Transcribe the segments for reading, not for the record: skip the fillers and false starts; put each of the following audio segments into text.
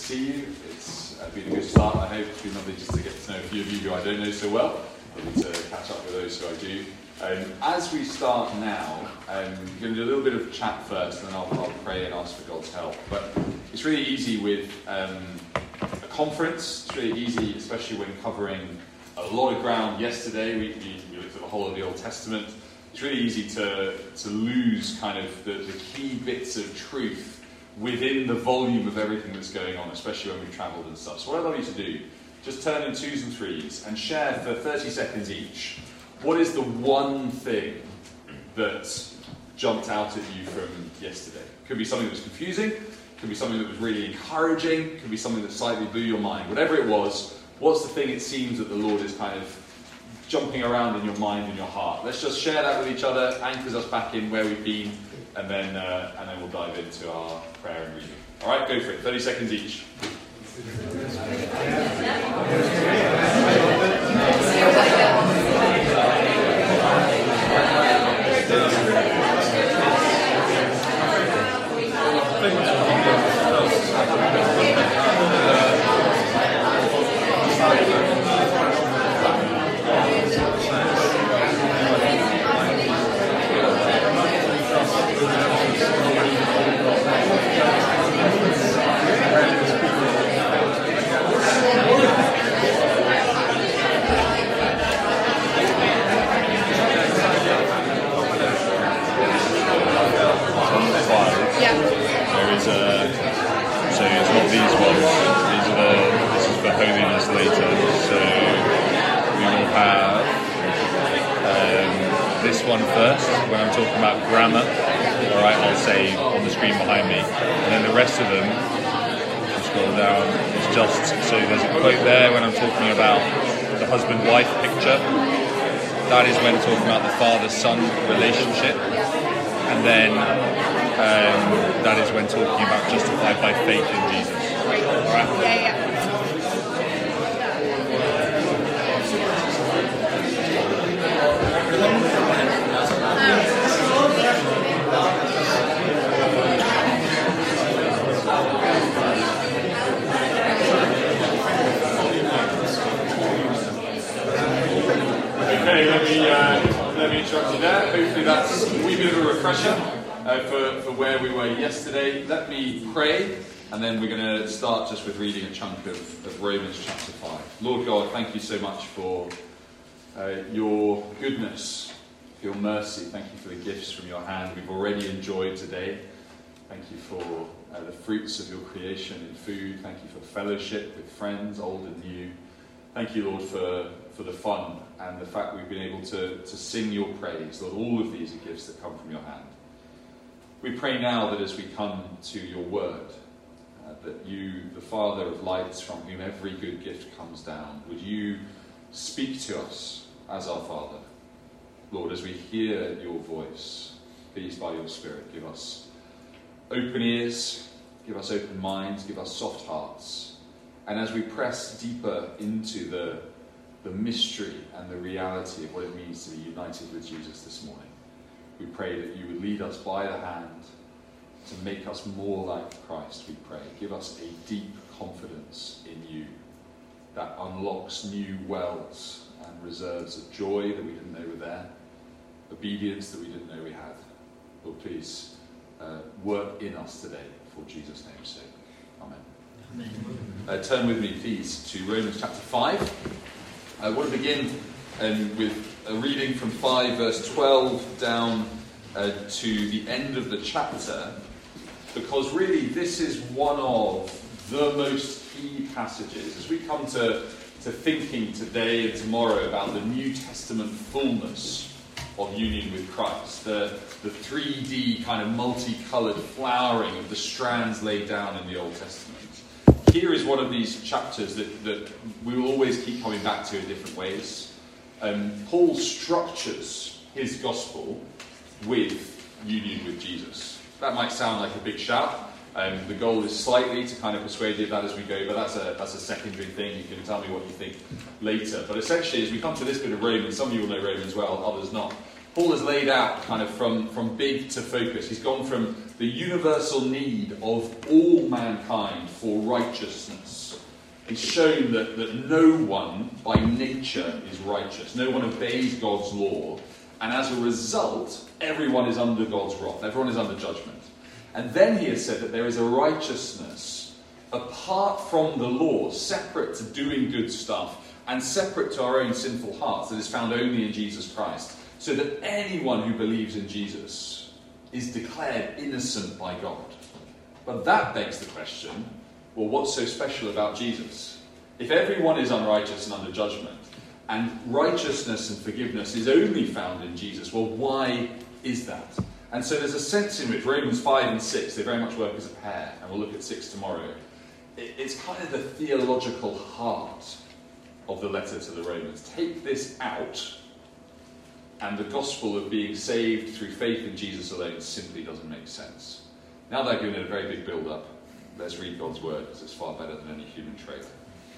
see you. It's been a good start, I hope. It's been lovely just to get to know a few of you who I don't know so well. Lovely to catch up with those who I do. As we start now, I'm going to do a little bit of chat first, and then I'll pray and ask for God's help. But it's really easy with a conference. It's really easy, especially when covering a lot of ground yesterday. We looked at the whole of the Old Testament. It's really easy to lose kind of the key bits of truth within the volume of everything that's going on, especially when we've travelled and stuff. So what I'd love you to do, just turn in 2s and 3s and share for 30 seconds each. What is the one thing that jumped out at you from yesterday? Could be something that was confusing, could be something that was really encouraging, could be something that slightly blew your mind. Whatever it was, what's the thing it seems that the Lord is kind of jumping around in your mind and your heart? Let's just share that with each other, anchors us back in where we've been, and then we'll dive into our prayer and reading. All right, go for it. 30 seconds each. First, when I'm talking about grammar, all right, I'll say on the screen behind me, and then the rest of them, if you scroll down, it's just, so there's a quote there when I'm talking about the husband-wife picture. That is when talking about the father-son relationship, and then that is when talking about justified by faith in Jesus. All right? Yeah. Okay, let me interrupt you there. Hopefully that's a wee bit of a refresher for where we were yesterday. Let me pray, and then we're going to start just with reading a chunk of Romans chapter 5. Lord God, thank you so much for your goodness, for your mercy. Thank you for the gifts from your hand we've already enjoyed today. Thank you for the fruits of your creation in food. Thank you for fellowship with friends, old and new. Thank you, Lord, for the fun and the fact we've been able to sing your praise. Lord, all of these are gifts that come from your hand. We pray now that as we come to your word, that you, the Father of lights, from whom every good gift comes down, would you speak to us as our Father. Lord, as we hear your voice, please by your Spirit give us open ears, give us open minds, give us soft hearts. And as we press deeper into the mystery and the reality of what it means to be united with Jesus this morning, we pray that you would lead us by the hand to make us more like Christ, we pray. Give us a deep confidence in you that unlocks new wells and reserves of joy that we didn't know were there, obedience that we didn't know we had. Lord, please work in us today for Jesus' name's sake. Amen. Turn with me, please, to Romans chapter 5. I want to begin with a reading from 5 verse 12 down to the end of the chapter, because really this is one of the most key passages as we come to thinking today and tomorrow about the New Testament fullness of union with Christ, the 3D kind of multicoloured flowering of the strands laid down in the Old Testament. Here is one of these chapters that we will always keep coming back to in different ways. Paul structures his gospel with union with Jesus. That might sound like a big shout. The goal is slightly to kind of persuade you of that as we go, but that's a secondary thing. You can tell me what you think later. But essentially, as we come to this bit of Romans, some of you will know Romans well, others not. Paul has laid out kind of from big to focus. He's gone from the universal need of all mankind for righteousness. He's shown that no one by nature is righteous. No one obeys God's law. And as a result, everyone is under God's wrath. Everyone is under judgment. And then he has said that there is a righteousness apart from the law, separate to doing good stuff and separate to our own sinful hearts, that is found only in Jesus Christ. So that anyone who believes in Jesus is declared innocent by God. But that begs the question, well, what's so special about Jesus? If everyone is unrighteous and under judgment, and righteousness and forgiveness is only found in Jesus, well, why is that? And so there's a sense in which Romans 5 and 6, they very much work as a pair, and we'll look at 6 tomorrow. It's kind of the theological heart of the letter to the Romans. Take this out, and the gospel of being saved through faith in Jesus alone simply doesn't make sense. Now they're giving it a very big build-up. Let's read God's word, because it's far better than any human trailer.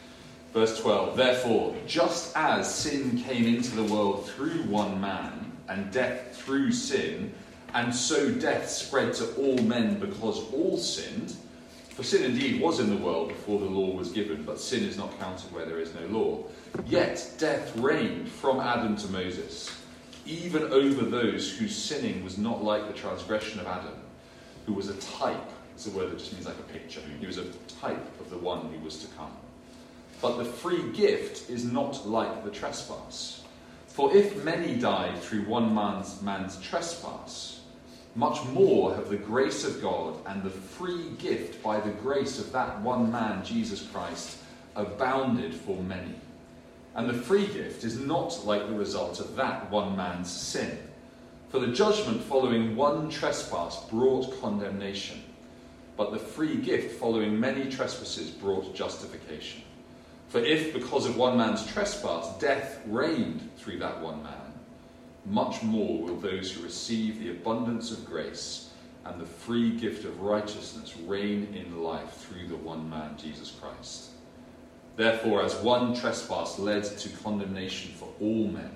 Verse 12, therefore, just as sin came into the world through one man, and death through sin, and so death spread to all men because all sinned, for sin indeed was in the world before the law was given, but sin is not counted where there is no law. Yet death reigned from Adam to Moses, even over those whose sinning was not like the transgression of Adam, who was a type. It's a word that just means like a picture. He was a type of the one who was to come. But the free gift is not like the trespass. For if many died through one man's trespass, much more have the grace of God and the free gift by the grace of that one man, Jesus Christ, abounded for many. And the free gift is not like the result of that one man's sin. For the judgment following one trespass brought condemnation, but the free gift following many trespasses brought justification. For if, because of one man's trespass, death reigned through that one man, much more will those who receive the abundance of grace and the free gift of righteousness reign in life through the one man, Jesus Christ. Therefore, as one trespass led to condemnation for all men,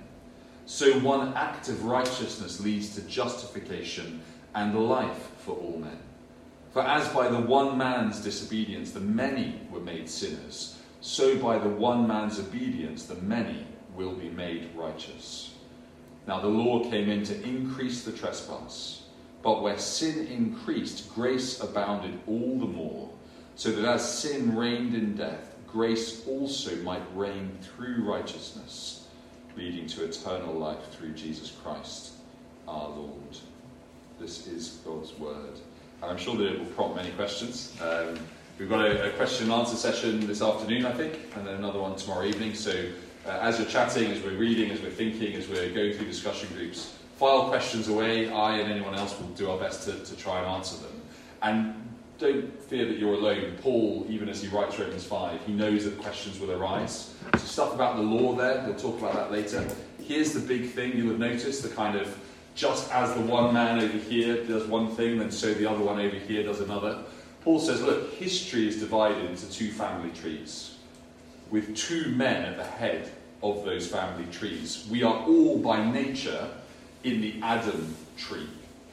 so one act of righteousness leads to justification and life for all men. For as by the one man's disobedience the many were made sinners, so by the one man's obedience the many will be made righteous. Now the law came in to increase the trespass, but where sin increased, grace abounded all the more, so that as sin reigned in death, grace also might reign through righteousness, leading to eternal life through Jesus Christ our Lord. This is God's word. I'm sure that it will prompt many questions. We've got a question and answer session this afternoon, I think, and then another one tomorrow evening. So as you're chatting, as we're reading, as we're thinking, as we're going through discussion groups, file questions away. I and anyone else will do our best to try and answer them. And don't fear that you're alone. Paul, even as he writes Romans 5, he knows that questions will arise. So stuff about the law there, we'll talk about that later. Here's the big thing you'll have noticed, the kind of just as the one man over here does one thing, then so the other one over here does another. Paul says, look, history is divided into two family trees, with two men at the head of those family trees. We are all by nature in the Adam tree.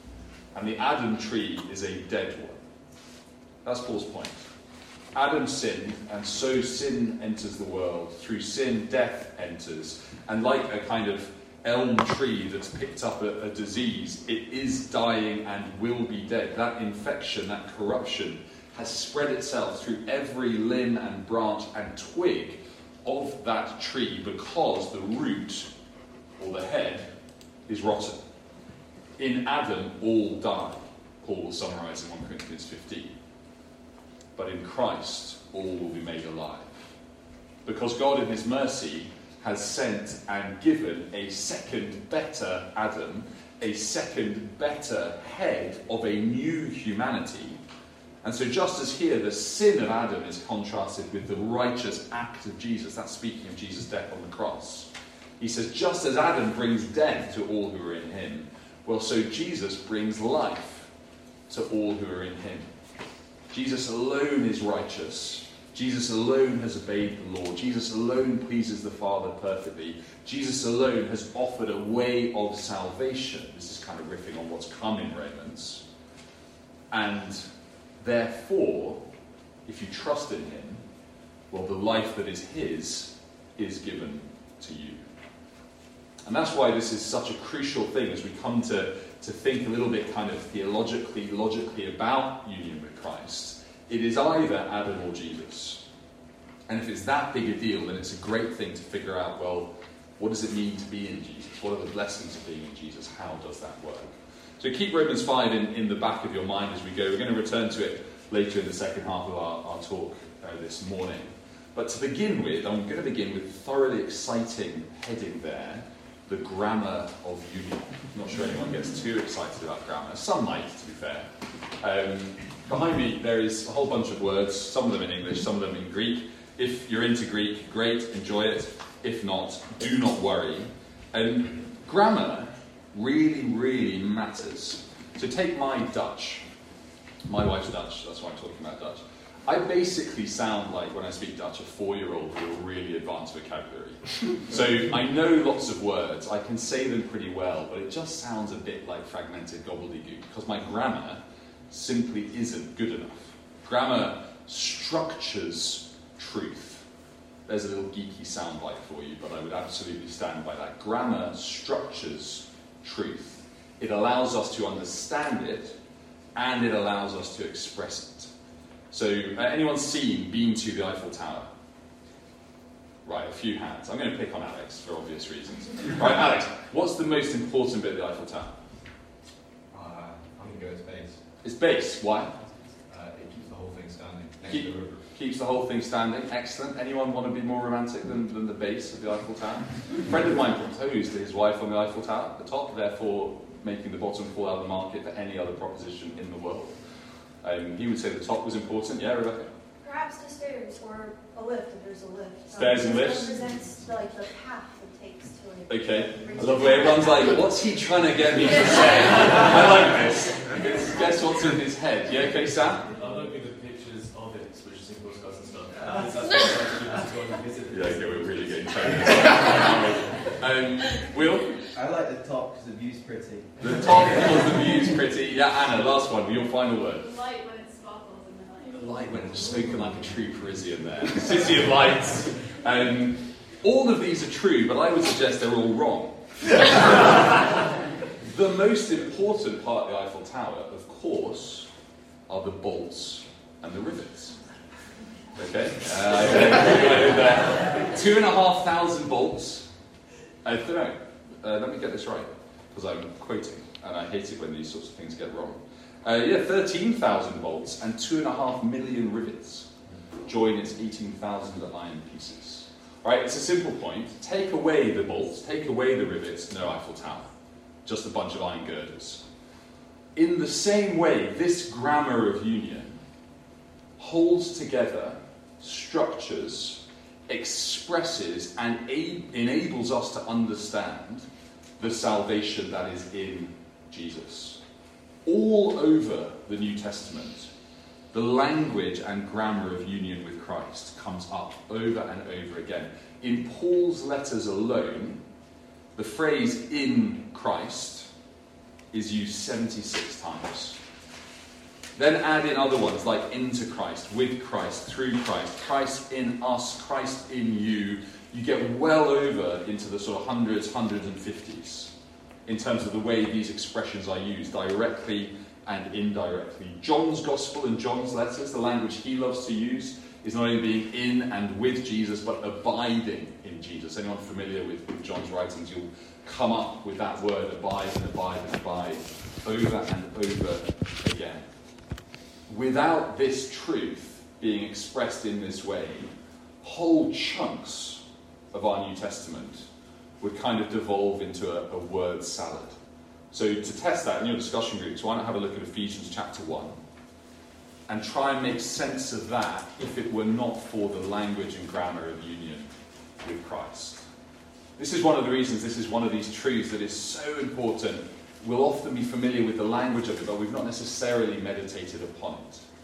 And the Adam tree is a dead one. That's Paul's point. Adam sinned, and so sin enters the world. Through sin, death enters. And like a kind of elm tree that's picked up a disease, it is dying and will be dead. That infection, that corruption, has spread itself through every limb and branch and twig of that tree because the root, or the head, is rotten. In Adam, all die. Paul will summarise in 1 Corinthians 15. But in Christ, all will be made alive. Because God in his mercy has sent and given a second better Adam, a second better head of a new humanity. And so just as here the sin of Adam is contrasted with the righteous act of Jesus, that's speaking of Jesus' death on the cross. He says, just as Adam brings death to all who are in him, well, so Jesus brings life to all who are in him. Jesus alone is righteous, Jesus alone has obeyed the law. Jesus alone pleases the Father perfectly. Jesus alone has offered a way of salvation. This is kind of riffing on what's come in Romans. And therefore, if you trust in him, well, the life that is his is given to you. And that's why this is such a crucial thing as we come to think a little bit kind of theologically, logically about union with Christ. It is either Adam or Jesus. And if it's that big a deal, then it's a great thing to figure out, well, what does it mean to be in Jesus? What are the blessings of being in Jesus? How does that work? So keep Romans 5 in the back of your mind as we go. We're going to return to it later in the second half of our talk this morning. But to begin with, I'm going to begin with a thoroughly exciting heading there, the grammar of union. I'm not sure anyone gets too excited about grammar. Some might, to be fair. Behind me, there is a whole bunch of words, some of them in English, some of them in Greek. If you're into Greek, great, enjoy it. If not, do not worry. And grammar really, really matters. So take my Dutch. My wife's Dutch, that's why I'm talking about Dutch. I basically sound like, when I speak Dutch, a 4-year-old with a really advanced vocabulary. So I know lots of words, I can say them pretty well, but it just sounds a bit like fragmented gobbledygook, because my grammar simply isn't good enough. Grammar structures truth. There's a little geeky soundbite for you, but I would absolutely stand by that. Grammar structures truth. It allows us to understand it, and it allows us to express it. So, anyone been to the Eiffel Tower? Right, a few hands. I'm going to pick on Alex for obvious reasons. Right, Alex, what's the most important bit of the Eiffel Tower? I'm going to go with base. It's base. Why? It keeps the whole thing standing next to the river. Keeps the whole thing standing. Excellent. Anyone want to be more romantic than the base of the Eiffel Tower? A friend of mine proposed to his wife on the Eiffel Tower at the top, therefore making the bottom fall out of the market for any other proposition in the world. He would say the top was important. Yeah, Rebecca? Perhaps the stairs or a lift if there's a lift. Stairs and lifts? It represents like the path it takes to it. Okay. I love the way everyone's like, what's he trying to get me to say? I like this. Guess what's in his head. Yeah, okay, Sam? I love looking at the pictures of it, which is in postcards and stuff. That's what I to go and visit. Yeah, okay, we're really getting tired. Will? I like the top because the view's pretty. The top because the view's pretty. Yeah, Anna, last one, your final word. Light when it sparkles in the night. The light when it's spoken like a true Parisian there. City of lights. All of these are true, but I would suggest they're all wrong. The most important part of the Eiffel Tower, of course, are the bolts and the rivets. Okay? 2,500 bolts. Let me get this right, because I'm quoting, and I hate it when these sorts of things get wrong. 13,000 bolts and 2.5 million rivets join its 18,000 iron pieces. Right, it's a simple point. Take away the bolts, take away the rivets, no Eiffel Tower. Just a bunch of iron girders. In the same way, this grammar of union holds together, structures, expresses, and enables us to understand the salvation that is in Jesus. All over the New Testament, the language and grammar of union with Christ comes up over and over again. In Paul's letters alone, the phrase "in Christ" is used 76 times. Then add in other ones like "into Christ," "with Christ," "through Christ," "Christ in us," "Christ in you." You get well over into the sort of hundreds, 150s in terms of the way these expressions are used directly and indirectly. John's Gospel and John's letters, the language he loves to use, is not only being in and with Jesus, but abiding in Jesus. Anyone familiar with John's writings, you'll come up with that word, abide and abide and abide, over and over again. Without this truth being expressed in this way, whole chunks of our New Testament would kind of devolve into a word salad. So to test that in your discussion groups, why not have a look at Ephesians chapter 1 and try and make sense of that if it were not for the language and grammar of union with Christ. This is one of the reasons this is one of these truths that is so important. We'll often be familiar with the language of it, but we've not necessarily meditated upon it.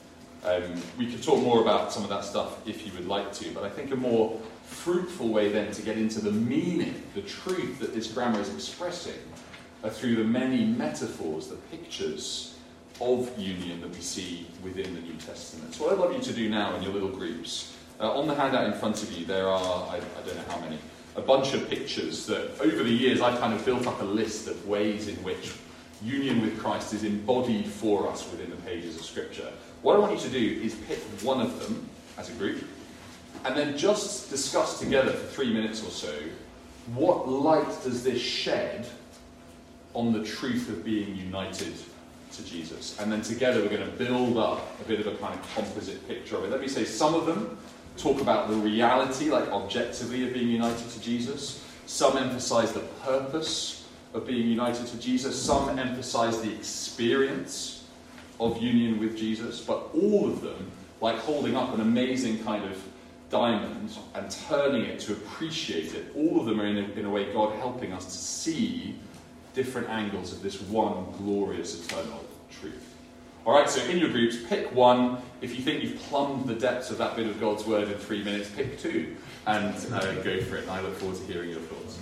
We could talk more about some of that stuff if you would like to, but I think a more fruitful way then to get into the meaning, the truth that this grammar is expressing, are through the many metaphors, the pictures of union that we see within the New Testament. So what I'd love you to do now in your little groups, on the handout in front of you there are, I don't know how many, a bunch of pictures that over the years I've kind of built up a list of ways in which union with Christ is embodied for us within the pages of Scripture. What I want you to do is pick one of them as a group and then just discuss together for 3 minutes or so, what light does this shed on the truth of being united to Jesus? And then together we're going to build up a bit of a kind of composite picture of it. Let me say some of them talk about the reality, like objectively, of being united to Jesus. Some emphasize the purpose of being united to Jesus. Some emphasize the experience of union with Jesus. But all of them, like holding up an amazing kind of diamond and turning it to appreciate it, all of them are in a way God helping us to see different angles of this one glorious eternal truth. Alright, so in your groups, pick one. If you think you've plumbed the depths of that bit of God's word in 3 minutes, pick two and go for it. And I look forward to hearing your thoughts.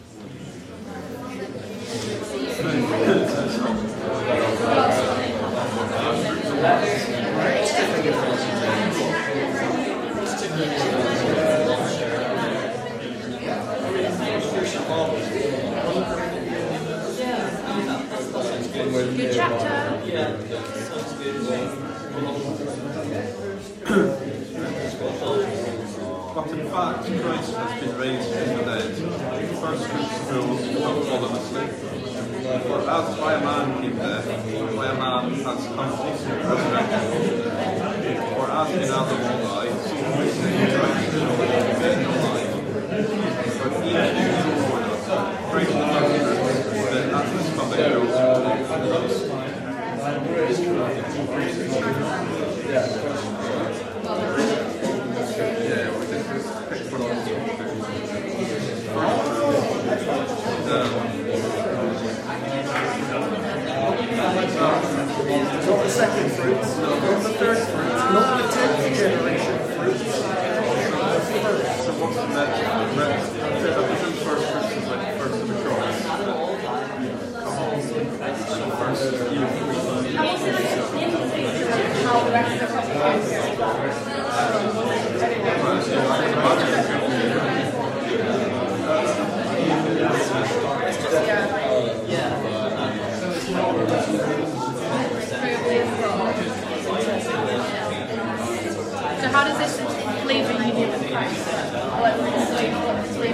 Good chapter. But in fact, Christ has been raised from the dead, first fruits will not fallen asleep. For as by a man came death, by a man has come resurrection. For as in Adam all died, so Christ in Christ made no life. But each is born of Christ that at his coming rose from the dead. Not the second fruits, not the third fruits, not the 10th generation fruits. So what's the next? Represent first fruits is like first of the crops. So first you. I was in the picture of how the rest of the prophecy is. So how does this leave the union with Christ? What leave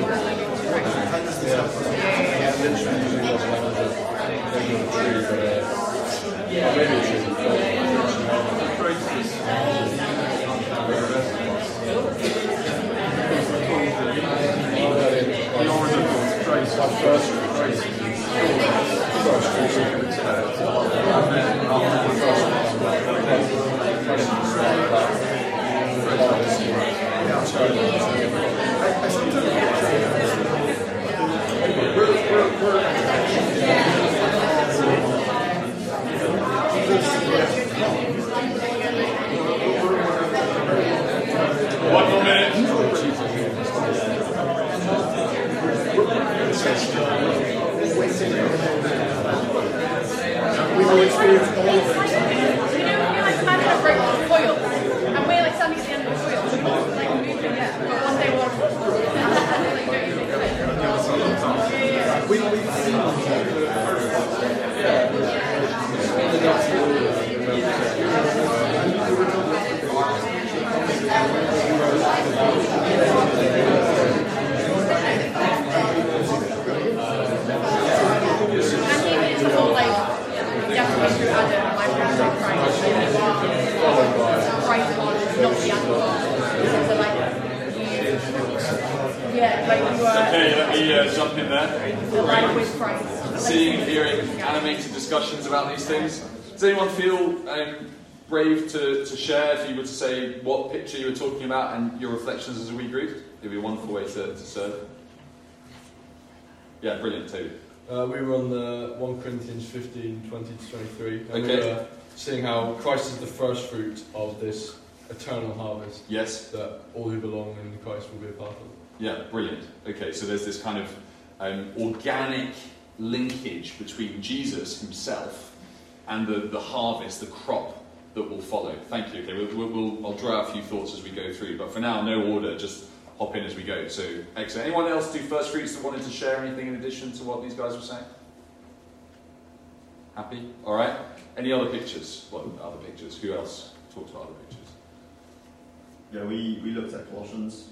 One more minute. We will experience all of it. You know, when you like imagine a break of foil, and we're like standing at the end of the foil, so we're not like moving yet, but one day we'll Okay, let me jump in there. with Christ. Seeing and hearing animated discussions about these things. Does anyone feel brave to share, if you were to say what picture you were talking about and your reflections as a wee group? It'd be a wonderful way to serve. Yeah, brilliant, Toby. We were on the 1 Corinthians 15, 20 to 23. And Okay. we were seeing how Christ is the first fruit of this eternal harvest Yes. that all who belong in Christ will be a part of. Yeah, brilliant. Okay, so there's this kind of organic linkage between Jesus himself and the harvest, the crop that will follow. Thank you. Okay, I'll draw out a few thoughts as we go through, but for now, no order, just hop in as we go. So, excellent. Anyone else do first fruits that wanted to share anything in addition to what these guys were saying? Happy? All right. Any other pictures? What other pictures? Who else talked about other pictures? Yeah, we looked at Colossians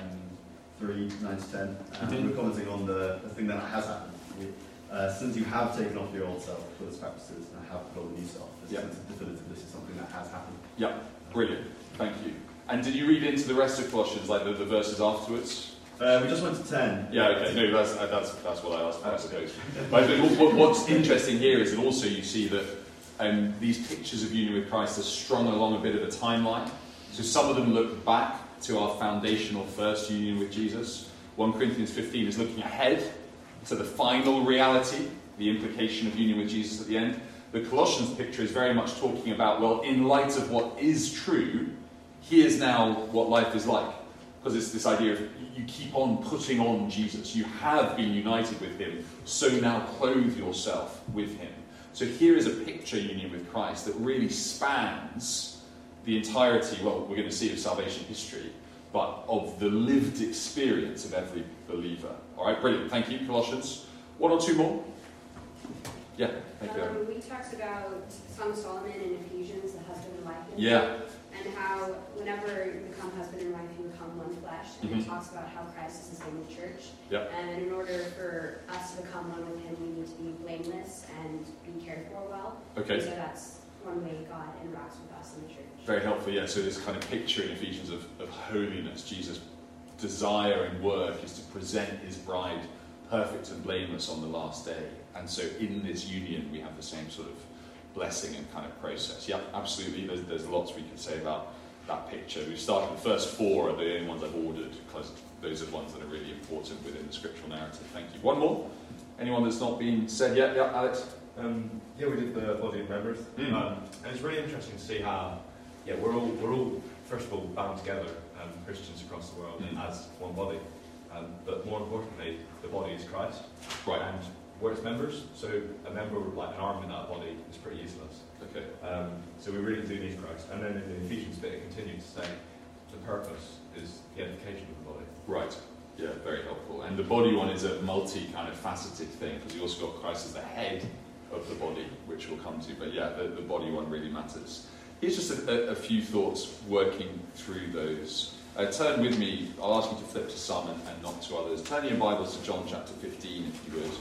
3, 9 to 10, and we're commenting on the thing that has happened. Since you have taken off your old self for its practices and have put on the new self, it's definitive this is something that has happened. Yeah, brilliant. Thank you. And did you read into the rest of Colossians, like the verses afterwards? We just went to 10. Yeah, okay. No, that's what I asked for, I suppose. But what's interesting here is that also you see that these pictures of union with Christ are strung along a bit of a timeline. So some of them look back to our foundational first union with Jesus. 1 Corinthians 15 is looking ahead to the final reality, the implication of union with Jesus at the end. The Colossians picture is very much talking about, well, in light of what is true, here's now what life is like. Because it's this idea of you keep on putting on Jesus. You have been united with him, so now clothe yourself with him. So here is a picture union with Christ that really spans the entirety, well, we're going to see of salvation history, but of the lived experience of every believer. All right, brilliant. Thank you, Colossians. One or two more? Yeah, thank you. We talked about Song of Solomon in Ephesians, the husband and wife. Yeah. And how whenever you become husband and wife, you become one flesh. And it talks about how Christ is the same with the church. Yeah. And in order for us to become one with him, we need to be blameless and be cared for well. Okay. So that's one way God interacts with us in the church. Very helpful, yeah. So this kind of picture in Ephesians of holiness. Jesus' desire and work is to present his bride perfect and blameless on the last day. And so in this union, we have the same sort of blessing and kind of process. Yeah, absolutely. There's lots we could say about that picture. We've started, the first four are the only ones I've ordered, because those are the ones that are really important within the scriptural narrative. Thank you. One more? Anyone that's not been said yet? Yeah, Alex? Yeah, we did the body of members. And it's really interesting to see how, we're all first of all bound together, Christians across the world, as one body. But more importantly, the body is Christ. Right. And we're its members, so a member, like an arm in that body, is pretty useless. Okay. So we really do need Christ. And then in the Ephesians bit, it continues to say the purpose is the edification of the body. Right. Yeah, very helpful. And the body one is a multi kind of faceted thing, because you also got Christ as the head of the body, which we'll come to. But yeah, the body one really matters. Here's just a few thoughts working through those. Turn with me, I'll ask you to flip to some and not to others. Turn your Bibles to John chapter 15, if you would.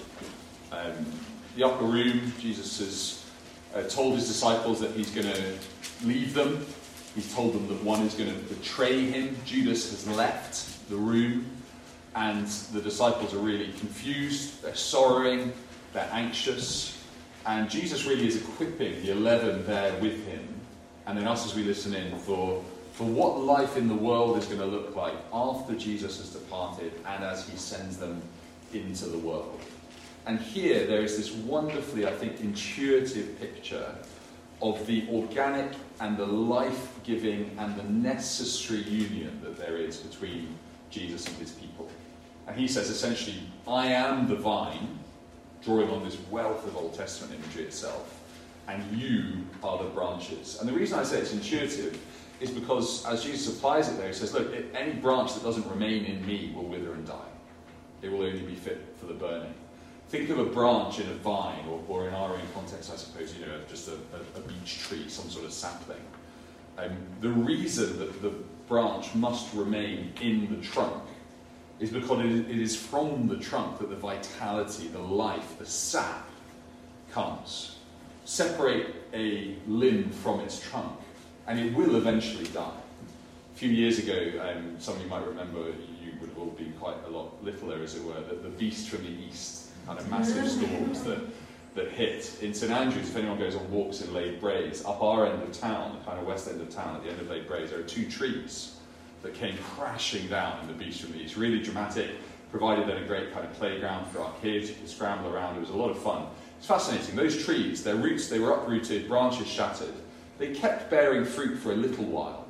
The upper room, Jesus has told his disciples that he's going to leave them. He's told them that one is going to betray him. Judas has left the room, and the disciples are really confused. They're sorrowing, they're anxious, and Jesus really is equipping the 11 there with him, and then us as we listen in for what life in the world is going to look like after Jesus has departed and as he sends them into the world. And here there is this wonderfully, I think, intuitive picture of the organic and the life-giving and the necessary union that there is between Jesus and his people. And he says essentially, I am the vine, drawing on this wealth of Old Testament imagery itself, and you are the branches. And the reason I say it's intuitive is because as Jesus applies it there, he says, look, any branch that doesn't remain in me will wither and die. It will only be fit for the burning. Think of a branch in a vine, or in our own context, I suppose, just a beech tree, some sort of sapling. The reason that the branch must remain in the trunk is because it is from the trunk that the vitality, the life, the sap comes. Separate a limb from its trunk, and it will eventually die. A few years ago, some of you might remember, you would have all been quite a lot littler, as it were, the beast from the east, kind of massive storms that hit. In St Andrews, if anyone goes on walks in Lade Braes, up our end of town, the kind of west end of town, at the end of Lade Braes, there are two trees that came crashing down in the beast from the east. Really dramatic. provided then a great kind of playground for our kids. You could scramble around. It was a lot of fun. It's fascinating. Those trees, their roots, they were uprooted, branches shattered. They kept bearing fruit for a little while,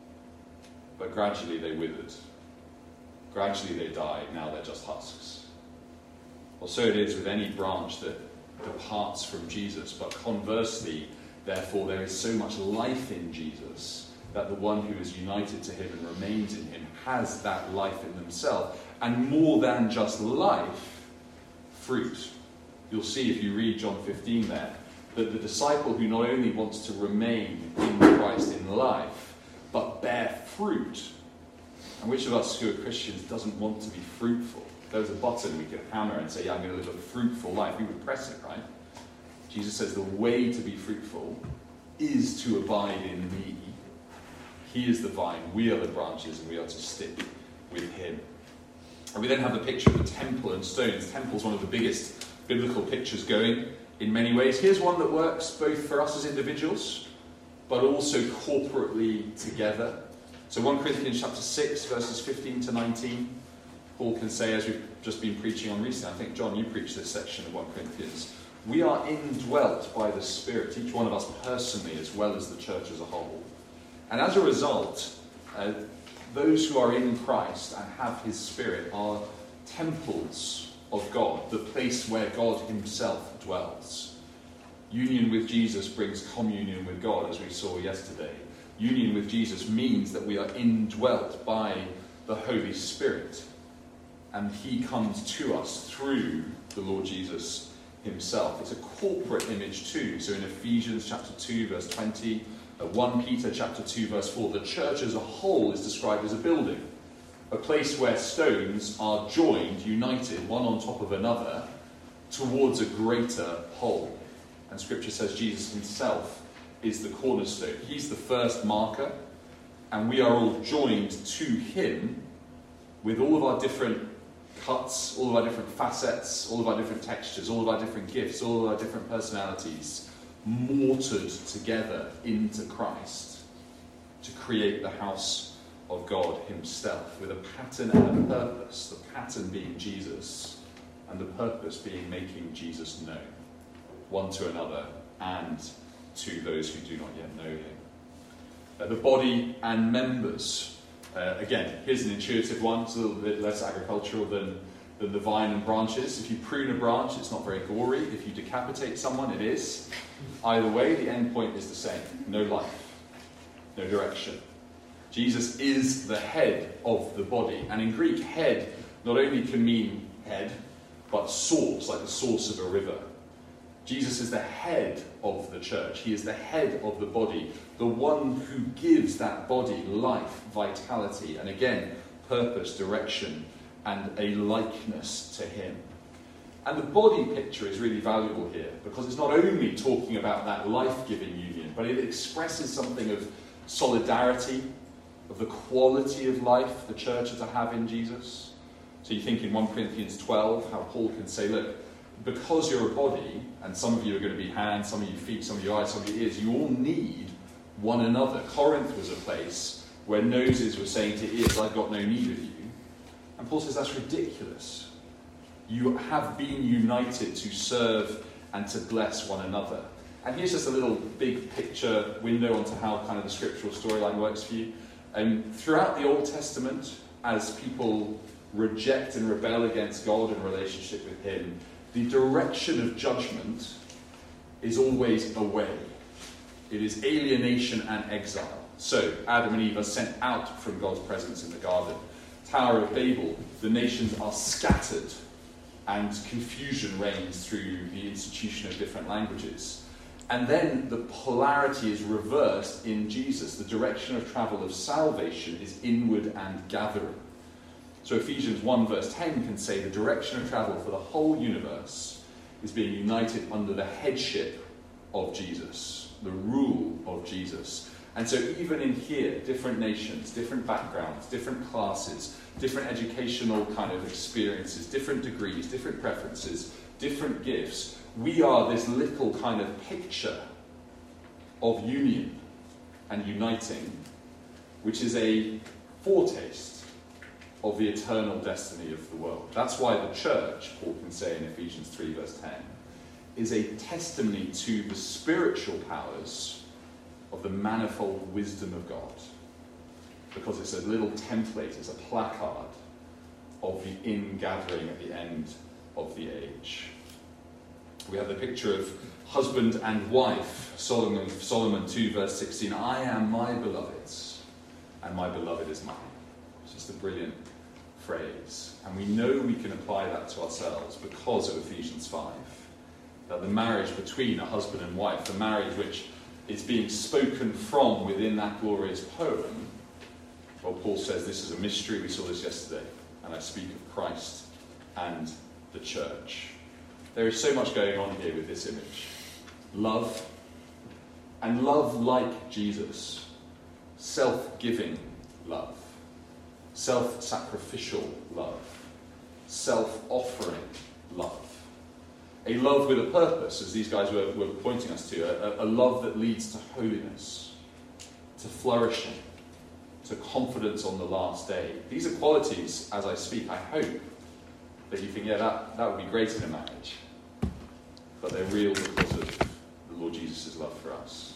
but gradually they withered. Gradually they died. Now they're just husks. Well, so it is with any branch that departs from Jesus, but conversely, therefore, there is so much life in Jesus that the one who is united to him and remains in him has that life in themselves, and more than just life, fruit. You'll see if you read John 15 there, that the disciple who not only wants to remain in Christ in life, but bear fruit. And which of us who are Christians doesn't want to be fruitful? If there was a button we could hammer and say, yeah, I'm going to live a fruitful life, we would press it, right? Jesus says the way to be fruitful is to abide in me. He is the vine, we are the branches, and we are to stick with him. And we then have the picture of the temple and stones. The temple is one of the biggest biblical pictures going in many ways. Here's one that works both for us as individuals, but also corporately together. So 1 Corinthians chapter 6, verses 15 to 19, Paul can say, as we've just been preaching on recently, I think, John, you preached this section of 1 Corinthians, we are indwelt by the Spirit, each one of us personally as well as the church as a whole. And as a result, those who are in Christ and have his Spirit are temples of God, the place where God himself dwells. Union with Jesus brings communion with God, as we saw yesterday. Union with Jesus means that we are indwelt by the Holy Spirit, and he comes to us through the Lord Jesus himself. It's a corporate image too. So in Ephesians chapter 2 verse 20, 1 Peter chapter 2 verse 4, the church as a whole is described as a building, a place where stones are joined, united, one on top of another, towards a greater whole. And Scripture says Jesus himself is the cornerstone. He's the first marker, and we are all joined to him with all of our different cuts, all of our different facets, all of our different textures, all of our different gifts, all of our different personalities, mortared together into Christ to create the house of God himself, with a pattern and a purpose, the pattern being Jesus, and the purpose being making Jesus known, one to another and to those who do not yet know him. The body and members. Again, here's an intuitive one. It's a little bit less agricultural than the vine and branches. If you prune a branch, it's not very gory. If you decapitate someone, it is. Either way, the end point is the same. No life. No direction. Jesus is the head of the body. And in Greek, head not only can mean head, but source, like the source of a river. Jesus is the head of the church. He is the head of the body, the one who gives that body life, vitality, and again, purpose, direction, and a likeness to him. And the body picture is really valuable here, because it's not only talking about that life-giving union, but it expresses something of solidarity, of the quality of life the church are to have in Jesus. So you think in 1 Corinthians 12, how Paul can say, look, because you're a body, and some of you are going to be hands, some of you feet, some of your eyes, some of your ears, you all need one another. Corinth was a place where noses were saying to ears, I've got no need of you. And Paul says that's ridiculous. You have been united to serve and to bless one another. And here's just a little big picture window onto how kind of the scriptural storyline works for you. Throughout the Old Testament, as people reject and rebel against God in relationship with him, the direction of judgment is always away. It is alienation and exile. So, Adam and Eve are sent out from God's presence in the garden. Tower of Babel, the nations are scattered and confusion reigns through the institution of different languages. And then the polarity is reversed in Jesus. The direction of travel of salvation is inward and gathering. So Ephesians 1 verse 10 can say the direction of travel for the whole universe is being united under the headship of Jesus, the rule of Jesus. And so even in here, different nations, different backgrounds, different classes, different educational kind of experiences, different degrees, different preferences, different gifts, we are this little kind of picture of union and uniting, which is a foretaste of the eternal destiny of the world. That's why the church, Paul can say in Ephesians 3 verse 10, is a testimony to the spiritual powers of the manifold wisdom of God. Because it's a little template, it's a placard of the ingathering at the end of the age. We have the picture of husband and wife, Solomon 2 verse 16, I am my beloved's, and my beloved is mine. It's just a brilliant phrase. And we know we can apply that to ourselves because of Ephesians 5. That the marriage between a husband and wife, the marriage which is being spoken from within that glorious poem, well, Paul says this is a mystery, we saw this yesterday, and I speak of Christ and the church. There is so much going on here with this image. Love, and love like Jesus. Self-giving love. Self-sacrificial love. Self-offering love. A love with a purpose, as these guys were pointing us to. A love that leads to holiness, to flourishing, to confidence on the last day. These are qualities, as I speak, I hope, that you think, yeah, that would be great in a marriage. But they're real because of the Lord Jesus' love for us.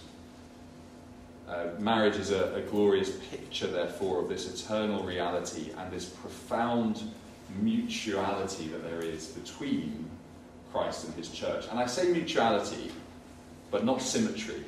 Marriage is a glorious picture, therefore, of this eternal reality and this profound mutuality that there is between Christ and his church. And I say mutuality, but not symmetry.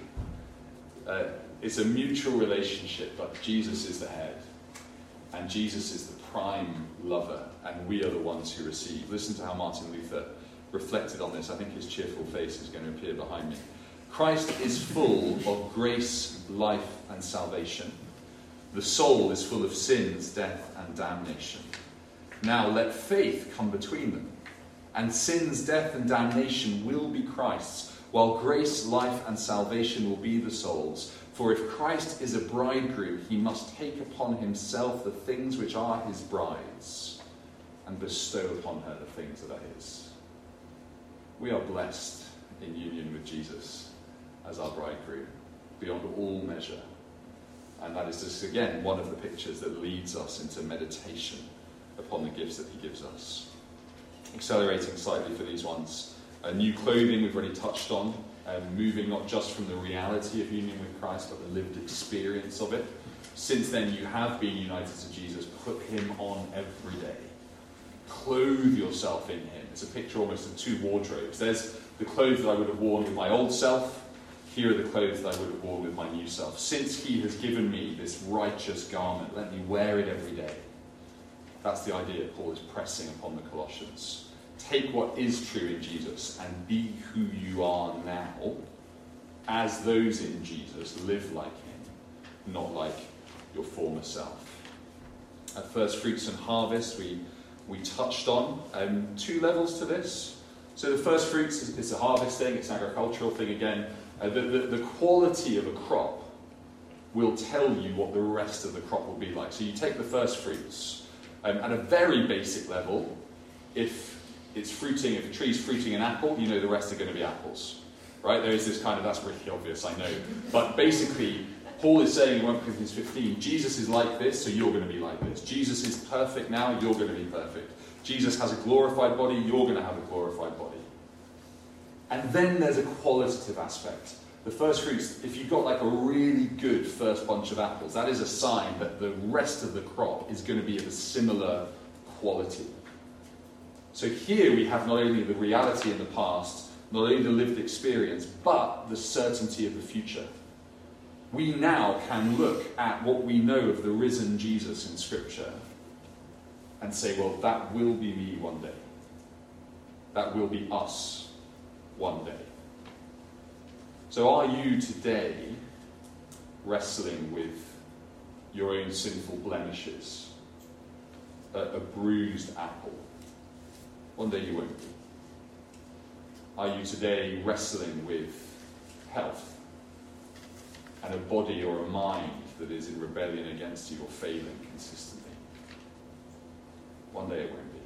It's a mutual relationship, but Jesus is the head, and Jesus is the prime lover, and we are the ones who receive. Listen to how Martin Luther reflected on this. I think his cheerful face is going to appear behind me. Christ is full of grace, life, and salvation. The soul is full of sins, death, and damnation. Now let faith come between them, and sins, death, and damnation will be Christ's, while grace, life, and salvation will be the soul's. For if Christ is a bridegroom, he must take upon himself the things which are his bride's, and bestow upon her the things that are his. We are blessed in union with Jesus as our bridegroom, beyond all measure. And that is just, again, one of the pictures that leads us into meditation upon the gifts that he gives us. Accelerating slightly for these ones. New clothing we've already touched on, moving not just from the reality of union with Christ, but the lived experience of it. Since then you have been united to Jesus, put him on every day. Clothe yourself in him. It's a picture almost of two wardrobes. There's the clothes that I would have worn with my old self. Here are the clothes that I would have worn with my new self. Since he has given me this righteous garment, let me wear it every day. That's the idea Paul is pressing upon the Colossians. Take what is true in Jesus and be who you are now. As those in Jesus, live like him, not like your former self. At First Fruits and Harvest, we touched on two levels to this. So the first fruits is a harvest thing, it's an agricultural thing again. The quality of a crop will tell you what the rest of the crop will be like. So you take the first fruits. At a very basic level, if it's fruiting, if a tree's fruiting an apple, you know the rest are going to be apples. Right? There is this kind of, that's really obvious, I know. But basically, Paul is saying in 1 Corinthians 15, Jesus is like this, so you're going to be like this. Jesus is perfect now, you're going to be perfect. Jesus has a glorified body, you're going to have a glorified body. And then there's a qualitative aspect. The first fruits, if you've got like a really good first bunch of apples, that is a sign that the rest of the crop is going to be of a similar quality. So here we have not only the reality in the past, not only the lived experience, but the certainty of the future. We now can look at what we know of the risen Jesus in Scripture and say, well, that will be me one day. That will be us one day. So are you today wrestling with your own sinful blemishes? A bruised apple? One day you won't be. Are you today wrestling with health and a body or a mind that is in rebellion against you or failing consistently? One day it won't be.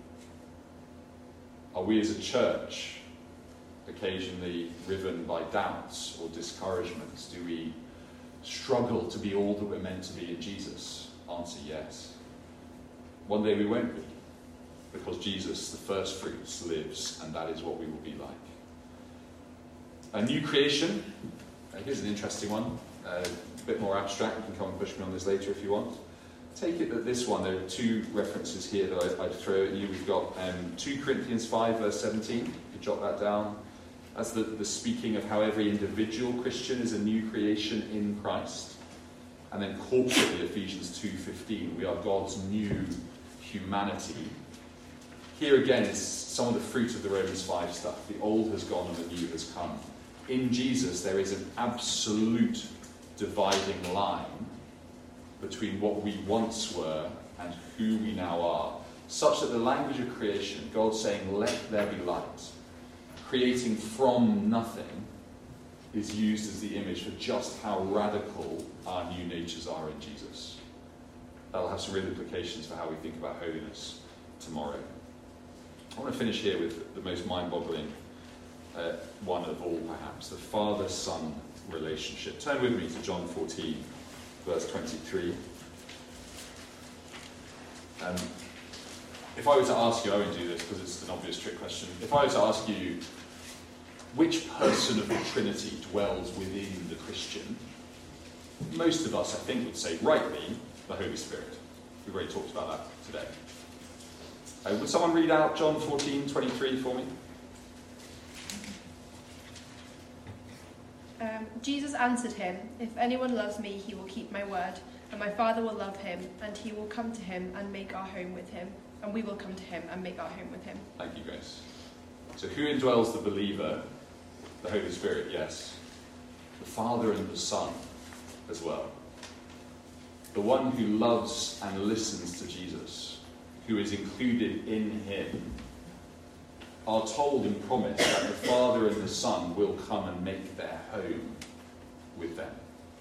Are we as a church occasionally riven by doubts or discouragements? Do we struggle to be all that we're meant to be in Jesus? Answer, yes. One day we won't be, because Jesus, the first fruits, lives, and that is what we will be like. A new creation. Here's an interesting one, a bit more abstract. You can come and push me on this later if you want. Take it that this one, there are two references here that I'd throw at you. We've got 2 Corinthians 5, verse 17. You could jot that down. That's the speaking of how every individual Christian is a new creation in Christ. And then corporately, Ephesians 2:15, we are God's new humanity. Here again is some of the fruit of the Romans 5 stuff. The old has gone and the new has come. In Jesus, there is an absolute dividing line between what we once were and who we now are, such that the language of creation, God saying, let there be light, creating from nothing, is used as the image for just how radical our new natures are in Jesus. That'll have some real implications for how we think about holiness tomorrow. I want to finish here with the most mind-boggling one of all, perhaps, the father-son relationship. Turn with me to John 14, verse 23. If I were to ask you, I won't do this because it's an obvious trick question. If I were to ask you, which person of the Trinity dwells within the Christian? Most of us, I think, would say, rightly, the Holy Spirit. We've already talked about that today. Would someone read out John 14:23 for me? Jesus answered him, "If anyone loves me, he will keep my word, and my Father will love him, and he will come to him and make our home with him, and we will come to him and make our home with him." Thank you, Grace. So who indwells the believer? The Holy Spirit, yes. The Father and the Son as well. The one who loves and listens to Jesus, who is included in him, are told and promised that the Father and the Son will come and make their home with them.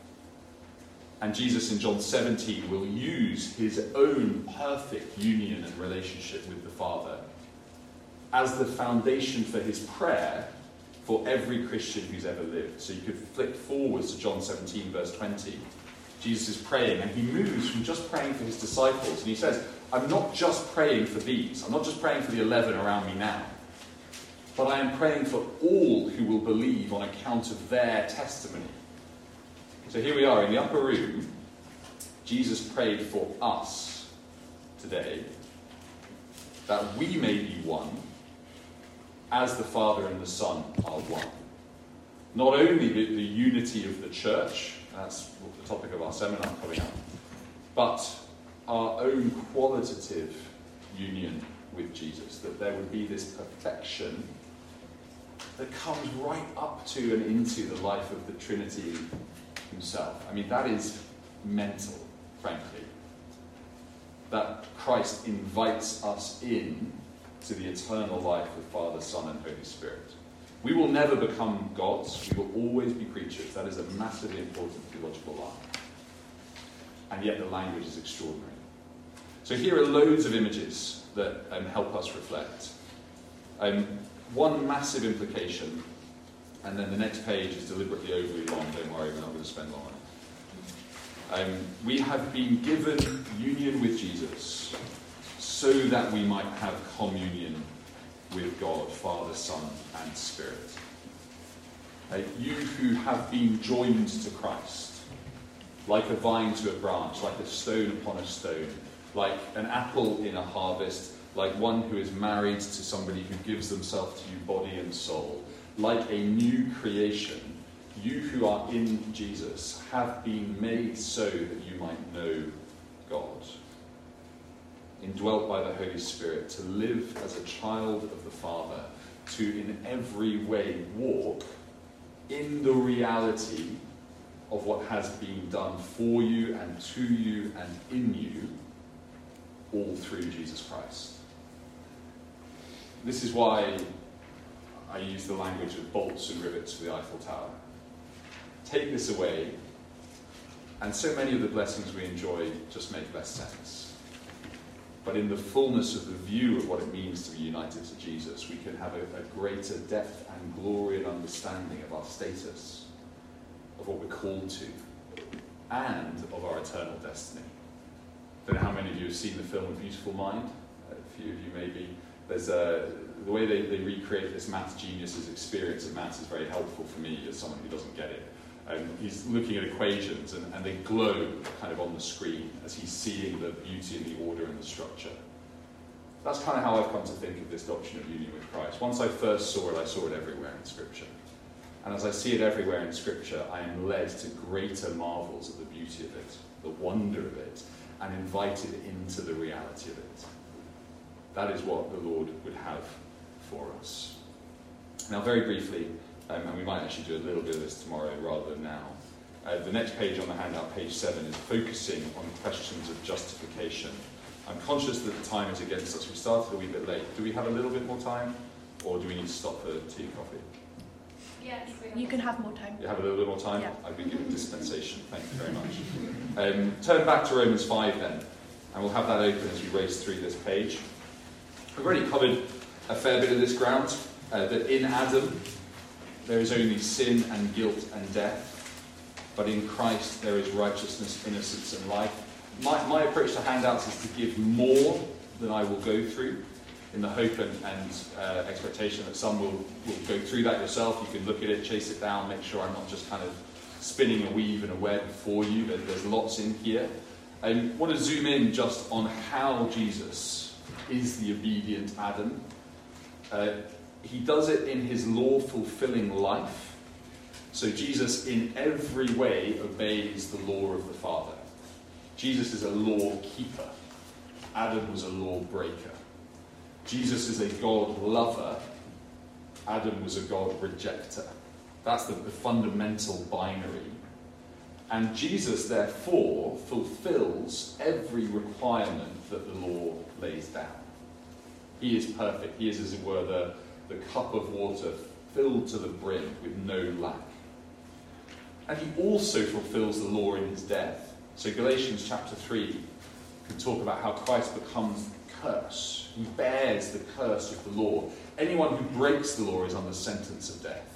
And Jesus in John 17 will use his own perfect union and relationship with the Father as the foundation for his prayer for every Christian who's ever lived. So you could flick forwards to John 17, verse 20. Jesus is praying, and he moves from just praying for his disciples, and he says, I'm not just praying for these. I'm not just praying for the 11 around me now. But I am praying for all who will believe on account of their testimony. So here we are in the upper room. Jesus prayed for us today, that we may be one, as the Father and the Son are one. Not only the unity of the church, that's the topic of our seminar coming up, but our own qualitative union with Jesus, that there would be this perfection that comes right up to and into the life of the Trinity himself. I mean, that is mental, frankly. That Christ invites us in to the eternal life of Father, Son, and Holy Spirit. We will never become gods. We will always be creatures. That is a massively important theological line. And yet the language is extraordinary. So here are loads of images that help us reflect. One massive implication, and then the next page is deliberately overly long. Don't worry, we're not going to spend long on it. We have been given union with Jesus so that we might have communion with God, Father, Son, and Spirit. You who have been joined to Christ, like a vine to a branch, like a stone upon a stone, like an apple in a harvest, like one who is married to somebody who gives themselves to you body and soul, like a new creation, you who are in Jesus have been made so that you might know God. Indwelt by the Holy Spirit, to live as a child of the Father, to in every way walk in the reality of what has been done for you and to you and in you, all through Jesus Christ. This is why I use the language of bolts and rivets for the Eiffel Tower. Take this away, and so many of the blessings we enjoy just make less sense. But in the fullness of the view of what it means to be united to Jesus, we can have a greater depth and glory and understanding of our status, of what we're called to, and of our eternal destiny. don't know how many of you have seen the film A Beautiful Mind. A few of you maybe. There's the way they recreate this maths genius's experience of maths is very helpful for me as someone who doesn't get it. He's looking at equations and they glow kind of on the screen as he's seeing the beauty and the order and the structure. That's kind of how I've come to think of this doctrine of union with Christ. Once I first saw it, I saw it everywhere in Scripture. And as I see it everywhere in Scripture, I am led to greater marvels of the beauty of it, the wonder of it, and invited into the reality of it. That is what the Lord would have for us. Now, very briefly, and we might actually do a little bit of this tomorrow rather than now, the next page on the handout, page 7, is focusing on questions of justification. I'm conscious that the time is against us. We started a wee bit late. Do we have a little bit more time, or do we need to stop for tea and coffee? Yes. You can have more time. You have a little bit more time? Yeah. I've been given dispensation. Thank you very much. Turn back to Romans 5 then, and we'll have that open as we race through this page. We've already covered a fair bit of this ground, that in Adam there is only sin and guilt and death, but in Christ there is righteousness, innocence and life. My approach to handouts is to give more than I will go through, in the hope and expectation that some will go through that yourself. You can look at it, chase it down, make sure I'm not just kind of spinning a weave and a web for you. There's lots in here. I want to zoom in just on how Jesus is the obedient Adam. He does it in his law-fulfilling life. So Jesus in every way obeys the law of the Father. Jesus is a law keeper. Adam was a law breaker. Jesus is a God lover. Adam was a God rejecter. That's the fundamental binary. And Jesus, therefore, fulfills every requirement that the law lays down. He is perfect. He is, as it were, the cup of water filled to the brim with no lack. And he also fulfills the law in his death. So Galatians chapter 3 can talk about how Christ becomes curse. He bears the curse of the law. Anyone who breaks the law is under sentence of death.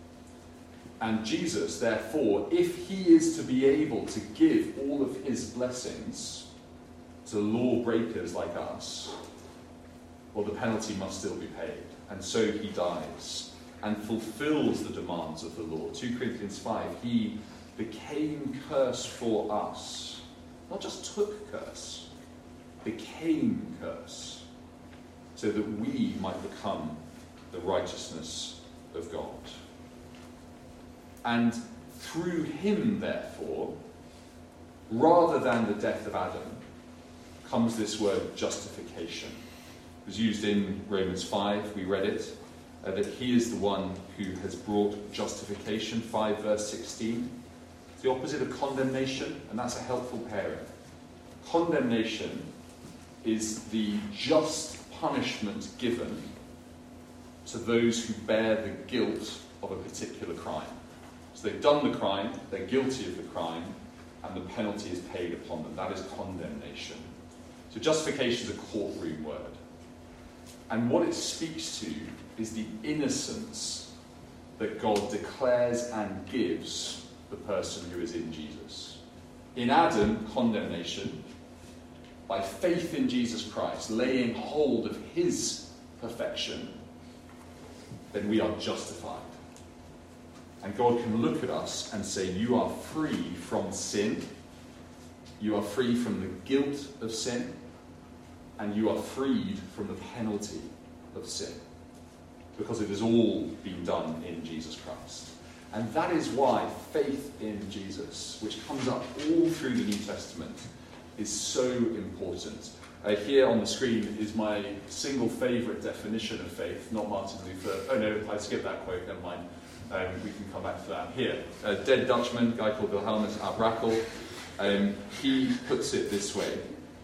And Jesus, therefore, if he is to be able to give all of his blessings to lawbreakers like us, well, the penalty must still be paid. And so he dies and fulfills the demands of the law. 2 Corinthians 5, he became curse for us. Not just took curse, became curse, so that we might become the righteousness of God. And through him, therefore, rather than the death of Adam, comes this word justification. It was used in Romans 5, we read it, that he is the one who has brought justification, 5 verse 16. It's the opposite of condemnation, and that's a helpful pairing. Condemnation is the just punishment given to those who bear the guilt of a particular crime. So they've done the crime, they're guilty of the crime, and the penalty is paid upon them. That is condemnation. So justification is a courtroom word. And what it speaks to is the innocence that God declares and gives the person who is in Jesus. In Adam, condemnation. By faith in Jesus Christ, laying hold of his perfection, then we are justified. And God can look at us and say, you are free from sin, you are free from the guilt of sin, and you are freed from the penalty of sin. Because it has all been done in Jesus Christ. And that is why faith in Jesus, which comes up all through the New Testament, is so important. Here on the screen is my single favourite definition of faith, not Martin Luther. Oh no, I skipped that quote, never mind. We can come back to that. Here, a dead Dutchman, a guy called Wilhelmus à Brakel, he puts it this way.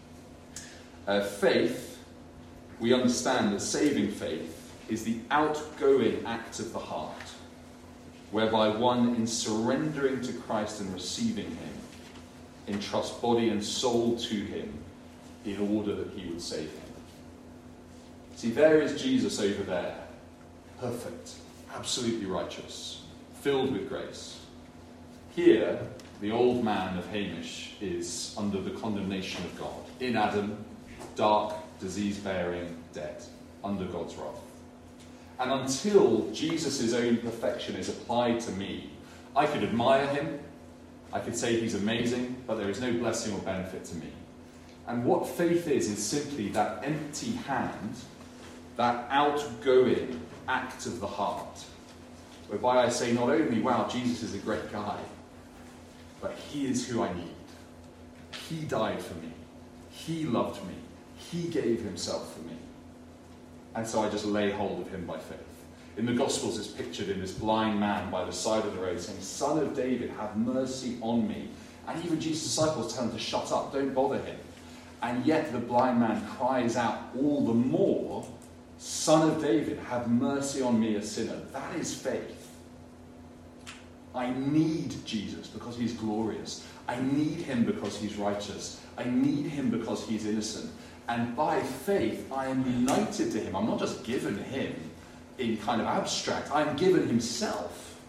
Faith, we understand that saving faith is the outgoing act of the heart, whereby one, in surrendering to Christ and receiving him, entrusts body and soul to him in order that he would save him. See, there is Jesus over there, perfect, absolutely righteous, filled with grace. Here, The old man of Hamish is under the condemnation of God. In Adam, dark, disease-bearing, dead, under God's wrath. And until Jesus' own perfection is applied to me, I could admire him, I could say he's amazing, but there is no blessing or benefit to me. And what faith is simply that empty hand, that outgoing act of the heart, whereby I say not only, wow, Jesus is a great guy, but he is who I need. He died for me. He loved me. He gave himself for me. And so I just lay hold of him by faith. In the Gospels, it's pictured in this blind man by the side of the road saying, Son of David, have mercy on me. And even Jesus' disciples tell him to shut up, don't bother him. And yet the blind man cries out all the more, Son of David, have mercy on me, a sinner. That is faith. I need Jesus because he's glorious. I need him because he's righteous. I need him because he's innocent. And by faith, I am united to him. I'm not just given him in kind of abstract. I am given himself.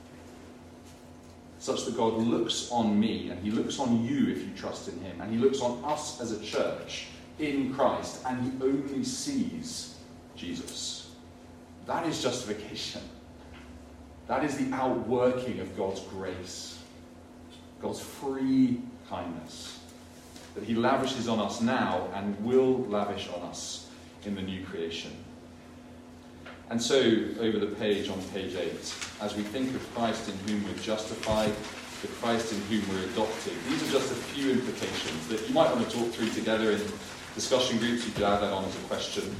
Such that God looks on me, and he looks on you if you trust in him, and he looks on us as a church in Christ, and he only sees Jesus. That is justification. That is the outworking of God's grace, God's free kindness, that he lavishes on us now and will lavish on us in the new creation. And so, over the page, on page 8, as we think of Christ in whom we're justified, the Christ in whom we're adopted, these are just a few implications that you might want to talk through together in discussion groups. You could add that on as a question.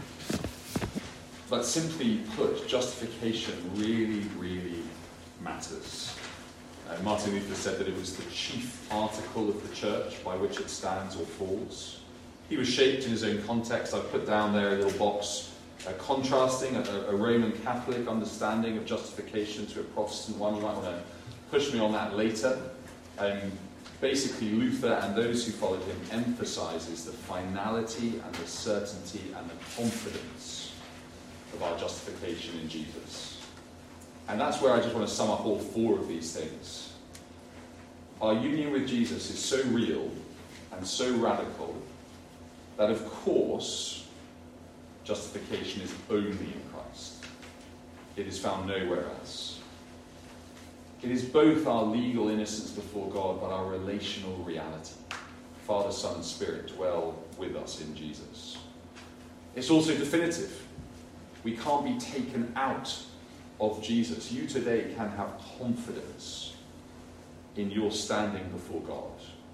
But simply put, justification really, really matters. Martin Luther said that it was the chief article of the church by which it stands or falls. He was shaped in his own context. I've put down there a little box contrasting a Roman Catholic understanding of justification to a Protestant one. You might want to push me on that later. Basically, Luther and those who followed him emphasizes the finality and the certainty and the confidence of our justification in Jesus. And that's where I just want to sum up all four of these things. Our union with Jesus is so real and so radical that, of course, justification is only in Christ. It is found nowhere else. It is both our legal innocence before God, but our relational reality. Father, Son, and Spirit dwell with us in Jesus. It's also definitive. We can't be taken out of Jesus. You today can have confidence in your standing before God.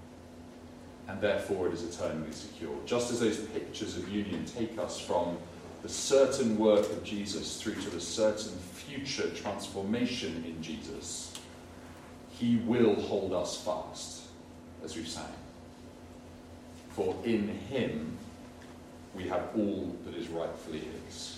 And therefore it is eternally secure. Just as those pictures of union take us from the certain work of Jesus through to the certain future transformation in Jesus, he will hold us fast, as we've sang. For in him we have all that is rightfully his.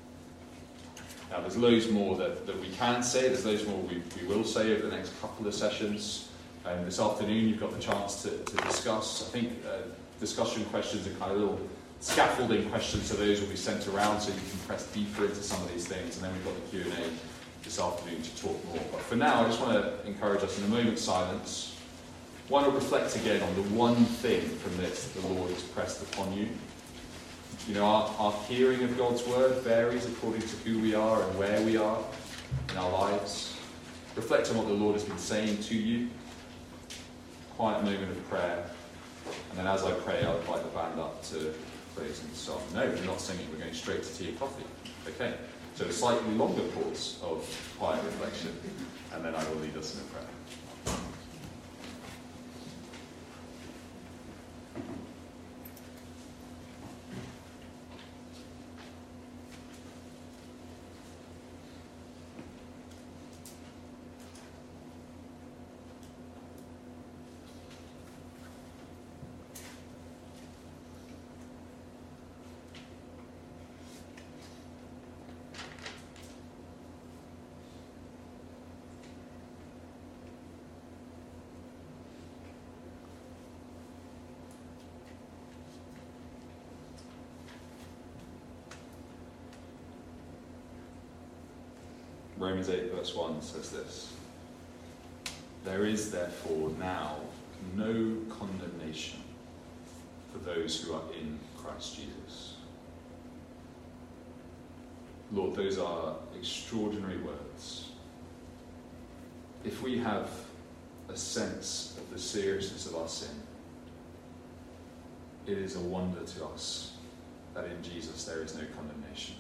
Now there's loads more that we can say, there's loads more we will say over the next couple of sessions. This afternoon you've got the chance to discuss. I think discussion questions are kind of little scaffolding questions, so those will be sent around so you can press deeper into some of these things, and then we've got the Q&A this afternoon to talk more. But for now, I just want to encourage us in a moment's silence. Why not reflect again on the one thing from this that the Lord has pressed upon you? You know, our hearing of God's word varies according to who we are and where we are in our lives. Reflect on what the Lord has been saying to you. Quiet moment of prayer. And then as I pray, I'll invite the band up to praise and song. No, we're not singing. We're going straight to tea and coffee. Okay. So a slightly longer pause of quiet reflection. And then I will lead us in a prayer. Romans 8 verse 1 says this: There is therefore now no condemnation for those who are in Christ Jesus. Lord, those are extraordinary words. If we have a sense of the seriousness of our sin, it is a wonder to us that in Jesus there is no condemnation.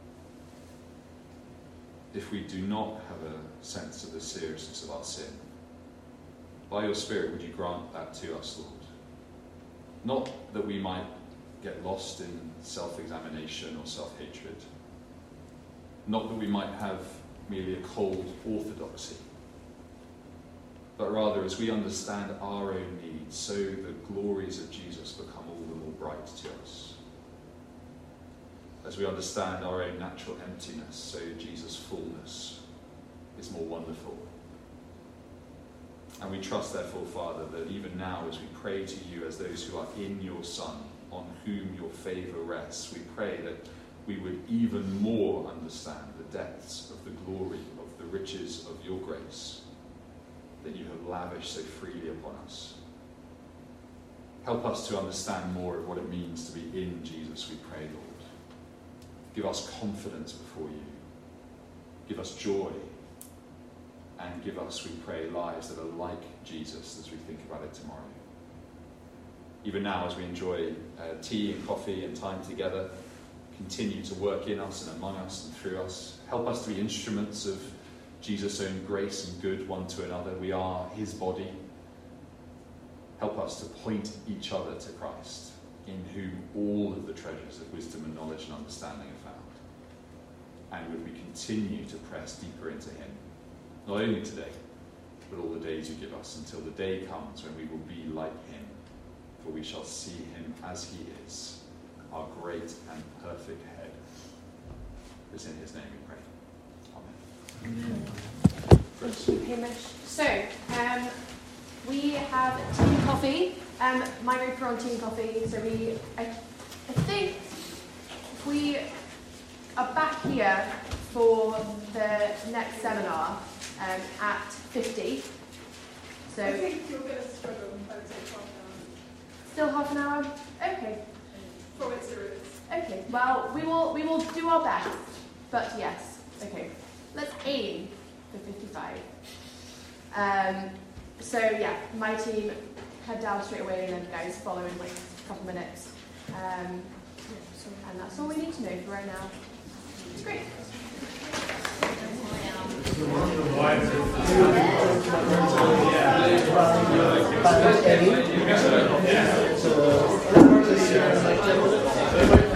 If we do not have a sense of the seriousness of our sin, by your Spirit would you grant that to us, Lord? Not that we might get lost in self-examination or self-hatred. Not that we might have merely a cold orthodoxy. But rather, as we understand our own needs, so the glories of Jesus become all the more bright to us. As we understand our own natural emptiness, so Jesus' fullness is more wonderful. And we trust, therefore, Father, that even now, as we pray to you as those who are in your Son, on whom your favour rests, we pray that we would even more understand the depths of the glory, of the riches of your grace that you have lavished so freely upon us. Help us to understand more of what it means to be in Jesus, we pray, Lord. Give us confidence before you. Give us joy. And give us, we pray, lives that are like Jesus as we think about it tomorrow. Even now, as we enjoy tea and coffee and time together, continue to work in us and among us and through us. Help us to be instruments of Jesus' own grace and good one to another. We are his body. Help us to point each other to Christ, in whom all of the treasures of wisdom and knowledge and understanding are found. And would we continue to press deeper into him, not only today, but all the days you give us, until the day comes when we will be like him, for we shall see him as he is, our great and perfect head. It's in his name we pray. Amen. Thank you, Hamish. So, we have tea and coffee. My group are on tea and coffee, so I think we are back here for the next seminar at 50. So I think you're going to struggle by the half an still half an hour? Okay. hour. From experience. Okay. Well, we will do our best. But yes. Okay. Let's aim for 55. So yeah, my team head down straight away, and then guys follow in like a couple minutes. And that's all we need to know for right now. It's great. Yeah.